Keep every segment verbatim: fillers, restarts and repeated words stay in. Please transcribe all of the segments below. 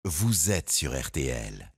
vous êtes sur R T L.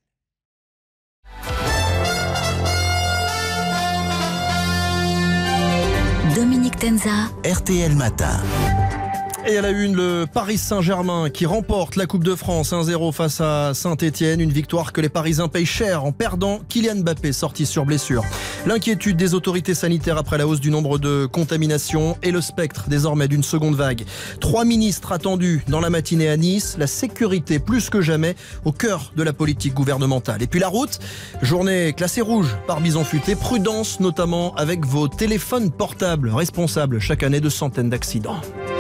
Dominique Tenza, R T L Matin. Et à la une, le Paris Saint-Germain qui remporte la Coupe de France un zéro face à Saint-Etienne. Une victoire que les Parisiens payent cher en perdant Kylian Mbappé, sorti sur blessure. L'inquiétude des autorités sanitaires après la hausse du nombre de contaminations et le spectre désormais d'une seconde vague. Trois ministres attendus dans la matinée à Nice. La sécurité plus que jamais au cœur de la politique gouvernementale. Et puis la route, journée classée rouge par Bison Futé. Prudence notamment avec vos téléphones portables, responsables chaque année de centaines d'accidents.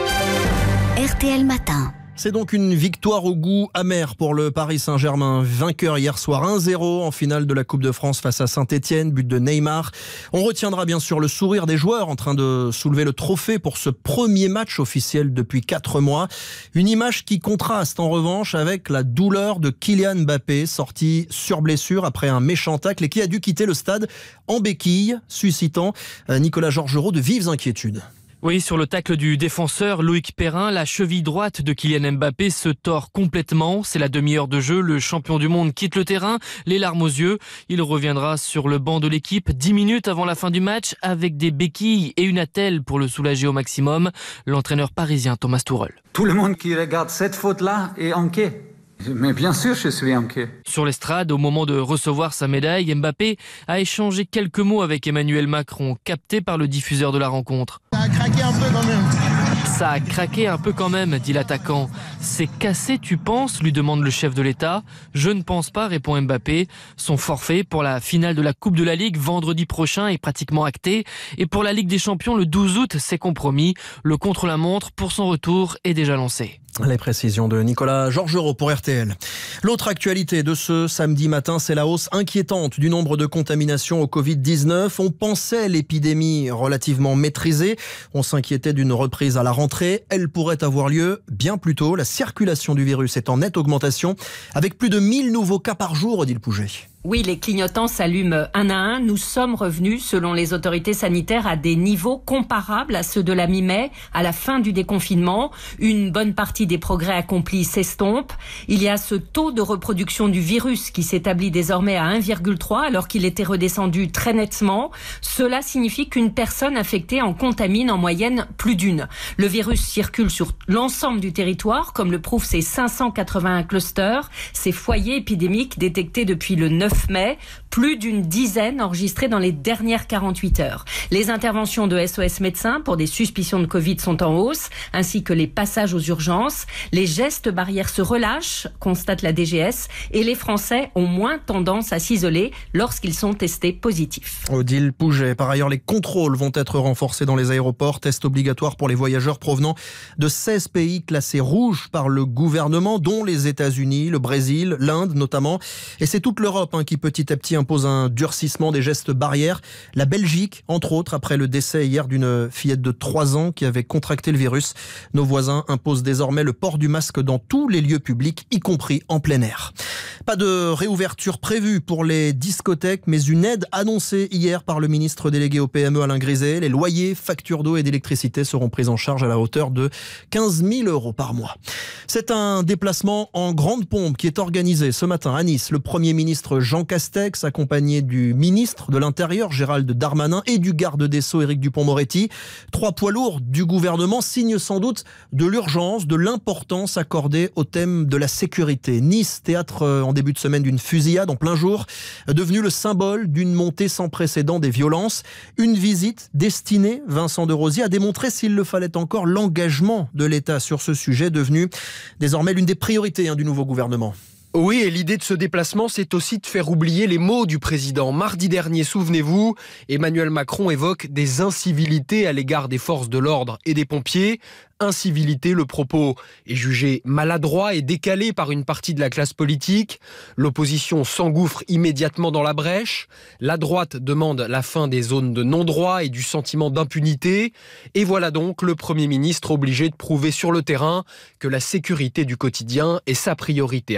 R T L Matin. C'est donc une victoire au goût amer pour le Paris Saint-Germain. Vainqueur hier soir un zéro en finale de la Coupe de France face à Saint-Etienne, but de Neymar. On retiendra bien sûr le sourire des joueurs en train de soulever le trophée pour ce premier match officiel depuis quatre mois. Une image qui contraste en revanche avec la douleur de Kylian Mbappé, sorti sur blessure après un méchant tacle et qui a dû quitter le stade en béquille, suscitant Nicolas Georgerot de vives inquiétudes. Oui, sur le tacle du défenseur Loïc Perrin, la cheville droite de Kylian Mbappé se tord complètement. C'est la demi-heure de jeu, le champion du monde quitte le terrain, les larmes aux yeux. Il reviendra sur le banc de l'équipe dix minutes avant la fin du match avec des béquilles et une attelle pour le soulager au maximum. L'entraîneur parisien Thomas Tuchel. Tout le monde qui regarde cette faute-là est inquiet. Mais bien sûr, je suis inquiet. Sur l'estrade, au moment de recevoir sa médaille, Mbappé a échangé quelques mots avec Emmanuel Macron, capté par le diffuseur de la rencontre. Ça a craqué un peu quand même. Ça a craqué un peu quand même, dit l'attaquant. C'est cassé, tu penses, lui demande le chef de l'État. Je ne pense pas, répond Mbappé. Son forfait pour la finale de la Coupe de la Ligue vendredi prochain est pratiquement acté. Et pour la Ligue des Champions, le douze août, c'est compromis. Le contre-la-montre pour son retour est déjà lancé. Les précisions de Nicolas Georgerot pour R T L. L'autre actualité de ce samedi matin, c'est la hausse inquiétante du nombre de contaminations au covid dix-neuf. On pensait l'épidémie relativement maîtrisée. On s'inquiétait d'une reprise à la rentrée. Elle pourrait avoir lieu bien plus tôt. La circulation du virus est en nette augmentation avec plus de mille nouveaux cas par jour, Odile Pouget. Oui, les clignotants s'allument un à un. Nous sommes revenus, selon les autorités sanitaires, à des niveaux comparables à ceux de la mi-mai, à la fin du déconfinement. Une bonne partie des progrès accomplis s'estompe. Il y a ce taux de reproduction du virus qui s'établit désormais à un virgule trois alors qu'il était redescendu très nettement. Cela signifie qu'une personne infectée en contamine en moyenne plus d'une. Le virus circule sur l'ensemble du territoire, comme le prouvent ces cinq cent quatre-vingt-un clusters, ces foyers épidémiques détectés depuis le neuf mai, plus d'une dizaine enregistrés dans les dernières quarante-huit heures. Les interventions de S O S Médecins pour des suspicions de Covid sont en hausse, ainsi que les passages aux urgences. Les gestes barrières se relâchent, constate la D G S, et les Français ont moins tendance à s'isoler lorsqu'ils sont testés positifs. Odile Pouget. Par ailleurs, les contrôles vont être renforcés dans les aéroports. Tests obligatoires pour les voyageurs provenant de seize pays classés rouges par le gouvernement, dont les États-Unis, le Brésil, l'Inde notamment. Et c'est toute l'Europe hein, qui petit à petit impose un durcissement des gestes barrières. La Belgique, entre autres, après le décès hier d'une fillette de trois ans qui avait contracté le virus. Nos voisins imposent désormais le port du masque dans tous les lieux publics, y compris en plein air. Pas de réouverture prévue pour les discothèques, mais une aide annoncée hier par le ministre délégué au P M E Alain Griset. Les loyers, factures d'eau et d'électricité seront pris en charge à la hauteur de quinze mille euros par mois. C'est un déplacement en grande pompe qui est organisé ce matin à Nice. Le Premier ministre Jean Castex, accompagné du ministre de l'Intérieur Gérald Darmanin et du garde des Sceaux Éric Dupond-Moretti. Trois poids lourds du gouvernement signent sans doute de l'urgence, de l'importance accordée au thème de la sécurité. Nice, théâtre en début de semaine d'une fusillade en plein jour, devenu le symbole d'une montée sans précédent des violences. Une visite destinée, Vincent de Rosier, à démontrer s'il le fallait encore l'engagement de l'État sur ce sujet, devenu désormais l'une des priorités hein, du nouveau gouvernement. Oui, et l'idée de ce déplacement, c'est aussi de faire oublier les mots du président. Mardi dernier, souvenez-vous, Emmanuel Macron évoque des incivilités à l'égard des forces de l'ordre et des pompiers. Incivilité, le propos est jugé maladroit et décalé par une partie de la classe politique. L'opposition s'engouffre immédiatement dans la brèche. La droite demande la fin des zones de non-droit et du sentiment d'impunité. Et voilà donc le Premier ministre obligé de prouver sur le terrain que la sécurité du quotidien est sa priorité, accompagné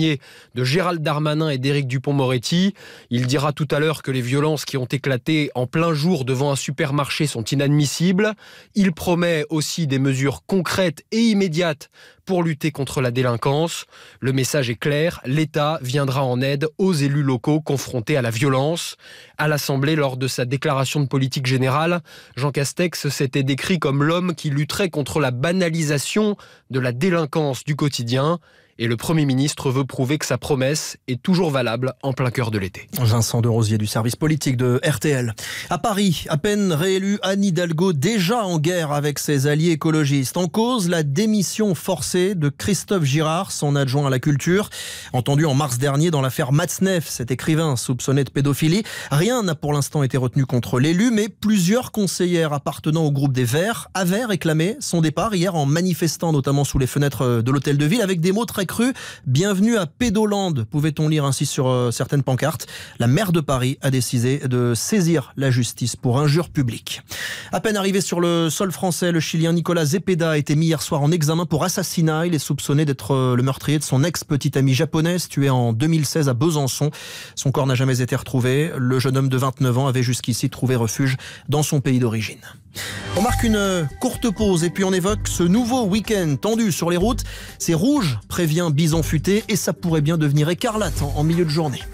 accompagné de Gérald Darmanin et d'Éric Dupond-Moretti. Il dira tout à l'heure que les violences qui ont éclaté en plein jour devant un supermarché sont inadmissibles. Il promet aussi des mesures concrètes et immédiates pour lutter contre la délinquance. Le message est clair, l'État viendra en aide aux élus locaux confrontés à la violence. À l'Assemblée, lors de sa déclaration de politique générale, Jean Castex s'était décrit comme l'homme qui lutterait contre la banalisation de la délinquance du quotidien. Et le Premier ministre veut prouver que sa promesse est toujours valable en plein cœur de l'été. Vincent de Rosier du service politique de R T L. À Paris, à peine réélu, Anne Hidalgo déjà en guerre avec ses alliés écologistes. En cause, la démission forcée de Christophe Girard, son adjoint à la culture. Entendu en mars dernier dans l'affaire Matzneff, cet écrivain soupçonné de pédophilie. Rien n'a pour l'instant été retenu contre l'élu, mais plusieurs conseillères appartenant au groupe des Verts avaient réclamé son départ hier en manifestant notamment sous les fenêtres de l'hôtel de ville avec des mots très cru. Bienvenue à Pédoland, pouvait-on lire ainsi sur euh, certaines pancartes. La maire de Paris a décidé de saisir la justice pour injure publique. À peine arrivé sur le sol français, le Chilien Nicolas Zepeda a été mis hier soir en examen pour assassinat. Il est soupçonné d'être euh, le meurtrier de son ex-petite amie japonaise tuée en deux mille seize à Besançon. Son corps n'a jamais été retrouvé. Le jeune homme de vingt-neuf ans avait jusqu'ici trouvé refuge dans son pays d'origine. On marque une courte pause et puis on évoque ce nouveau week-end tendu sur les routes. C'est rouge, prévient Bison Futé, et ça pourrait bien devenir écarlate en, en milieu de journée.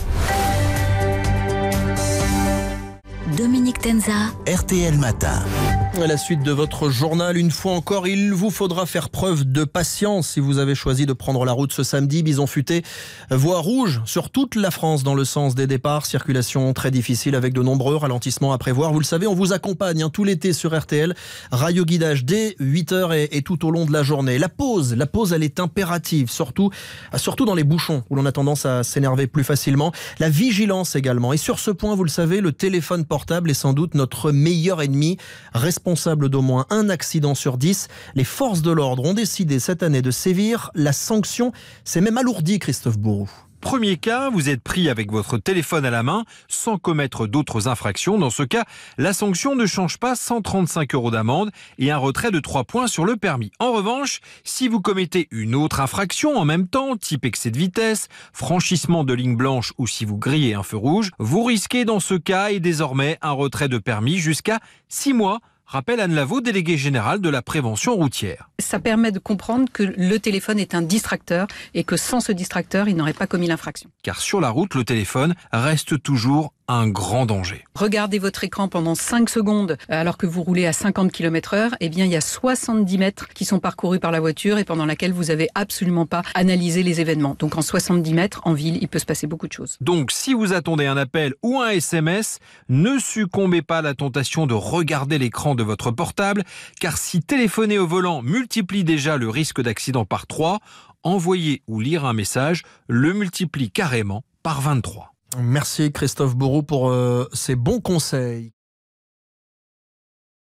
Dominique Tenza. R T L Matin. À la suite de votre journal, une fois encore, il vous faudra faire preuve de patience si vous avez choisi de prendre la route ce samedi. Bison Futé, voie rouge sur toute la France dans le sens des départs. Circulation très difficile avec de nombreux ralentissements à prévoir. Vous le savez, on vous accompagne hein, tout l'été sur R T L. Radio guidage dès huit heures et, et tout au long de la journée. La pause, la pause, elle est impérative, surtout, surtout dans les bouchons où l'on a tendance à s'énerver plus facilement. La vigilance également. Et sur ce point, vous le savez, le téléphone portable est sans doute notre meilleur ennemi. Responsable d'au moins un accident sur dix, les forces de l'ordre ont décidé cette année de sévir. La sanction s'est même alourdie, Christophe Bourou. Premier cas, vous êtes pris avec votre téléphone à la main sans commettre d'autres infractions. Dans ce cas, la sanction ne change pas, cent trente-cinq euros d'amende et un retrait de trois points sur le permis. En revanche, si vous commettez une autre infraction en même temps, type excès de vitesse, franchissement de ligne blanche ou si vous grillez un feu rouge, vous risquez dans ce cas et désormais un retrait de permis jusqu'à six mois. Rappelle Anne Lavaux, déléguée générale de la prévention routière. Ça permet de comprendre que le téléphone est un distracteur et que sans ce distracteur, il n'aurait pas commis l'infraction. Car sur la route, le téléphone reste toujours un grand danger. Regardez votre écran pendant cinq secondes alors que vous roulez à cinquante kilomètres heure, eh bien il y a soixante-dix mètres qui sont parcourus par la voiture et pendant laquelle vous n'avez absolument pas analysé les événements. Donc en soixante-dix mètres, en ville, il peut se passer beaucoup de choses. Donc si vous attendez un appel ou un S M S, ne succombez pas à la tentation de regarder l'écran de votre portable, car si téléphoner au volant multiplie déjà le risque d'accident par trois, envoyer ou lire un message le multiplie carrément par vingt-trois. Merci Christophe Bourou pour euh, ces bons conseils.